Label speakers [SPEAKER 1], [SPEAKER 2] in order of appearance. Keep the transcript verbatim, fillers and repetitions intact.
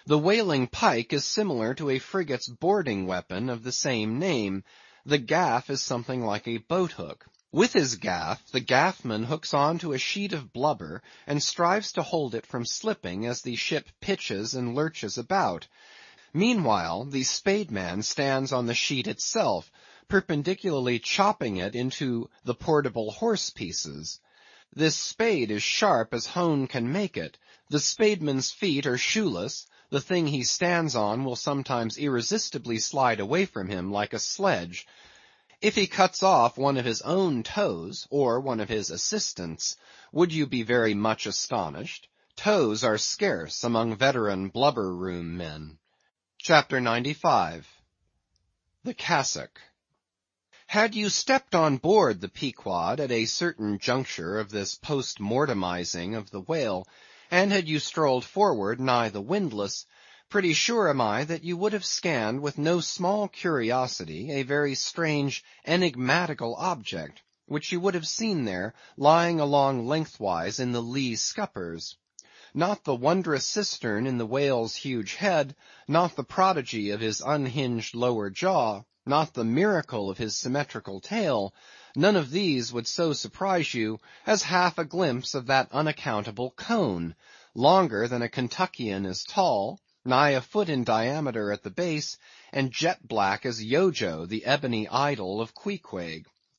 [SPEAKER 1] The whaling pike is similar to a frigate's boarding weapon of the same name. The gaff is something like a boat hook. With his gaff, the gaffman hooks on to a sheet of blubber, and strives to hold it from slipping as the ship pitches and lurches about. Meanwhile, the spademan stands on the sheet itself, perpendicularly chopping it into the portable horse pieces. This spade is sharp as hone can make it. The spademan's feet are shoeless. The thing he stands on will sometimes irresistibly slide away from him like a sledge. If he cuts off one of his own toes, or one of his assistants', would you be very much astonished? Toes are scarce among veteran blubber-room men. Chapter ninety-five. The Cassock. Had you stepped on board the Pequod at a certain juncture of this post-mortemizing of the whale, and had you strolled forward nigh the windlass, pretty sure am I that you would have scanned with no small curiosity a very strange enigmatical object, which you would have seen there, lying along lengthwise in the lee scuppers. Not the wondrous cistern in the whale's huge head, not the prodigy of his unhinged lower jaw, not the miracle of his symmetrical tail, none of these would so surprise you as half a glimpse of that unaccountable cone, longer than a Kentuckian is tall, nigh a foot in diameter at the base, and jet black as Yojo, the ebony idol of Queequeg.